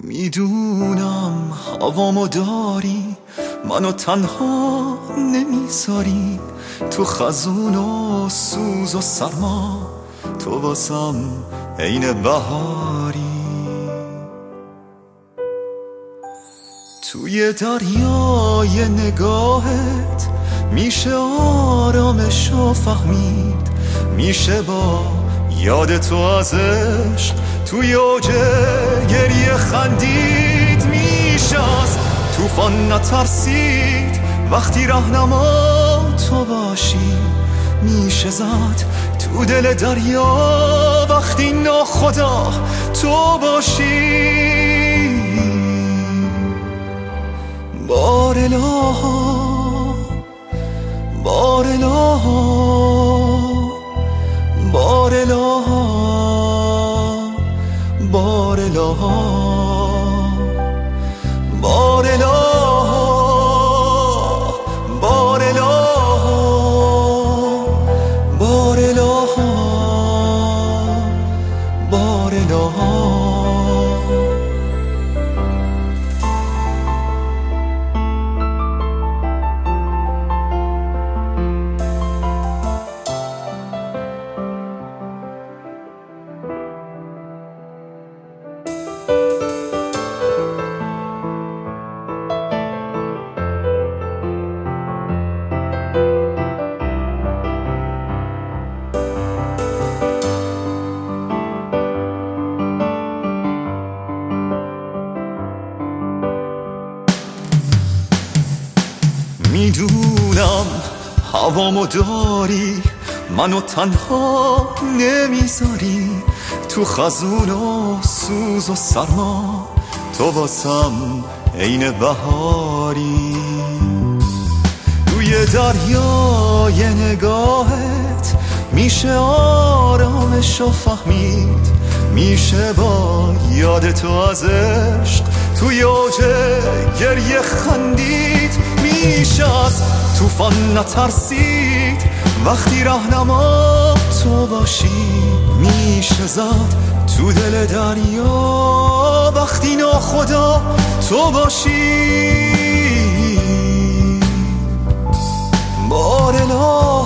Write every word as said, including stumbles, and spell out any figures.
میدونم هوامو داری، منو تنها نمیذاری. تو خزون و سوز و سرما، تو واسم عین بهاری. توی دریای نگاهت میشه آرامشو فهمید، میشه با یاد تو از عشق توی اوج گریه خندید. میشه از طوفان نترسید وقتی راهنما تو باشی، میشه زد تو دل دریا وقتی ناخدا تو باشی. بارلا بارلا بارلا بارلا بارلا بارلا بارلا بارلا. میدونم هوامو داری، منو تنها نمیذاری. تو خزون و سوز و سرما، تو واسم عین بهاری. توی دریای نگاهت میشه آرامشو فهمید، میشه با یاد تو از عشق توی اوج گریه خندید. میشه از طوفان نترسید وقتی راهنما تو باشی، میشه زد تو دل دریا وقتی ناخدا تو باشی. بارلا